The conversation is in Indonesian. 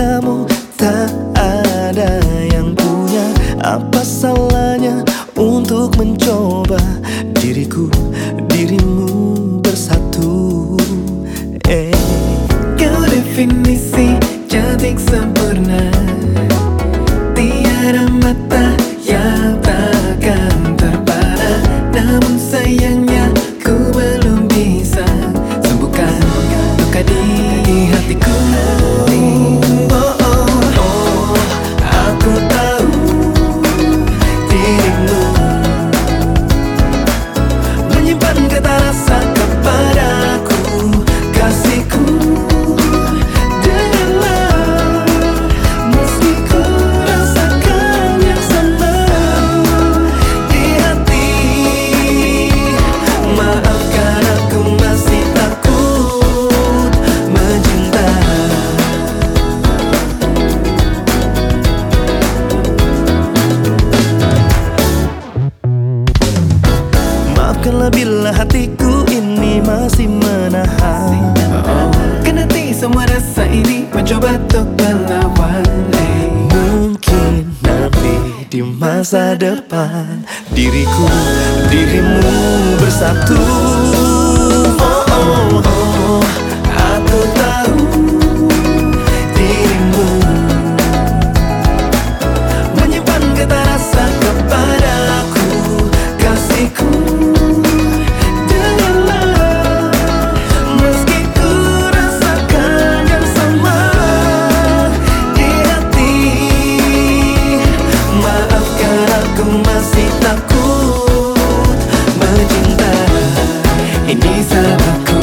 kamu tak ada yang punya. Apa salahnya untuk mencoba diriku, dirimu bersatu. Kau definisi cantik sempurna, tiada mata yang takkan terpana. Namun sayangnya ku belum bisa sembuhkan luka di hatiku. Aku tahu dirimu menyimpan kata rasa kepadaku, kasihku. Dengarlah, meski ku rasakan yang sama di hati. Maafkan aku masih takut mencinta. Maafkanlah bila hatiku ini masih menahan. Kenati semua rasa ini mencoba untuk melawan. Mungkin nanti di masa depan diriku, dirimu bersatu. Aku tahu dirimu menyimpan kata rasa kepadaku, kasihku. Dengarlah, meski ku rasakan yang sama di hati. Maafkan aku masih takut mencinta. Ini salahku.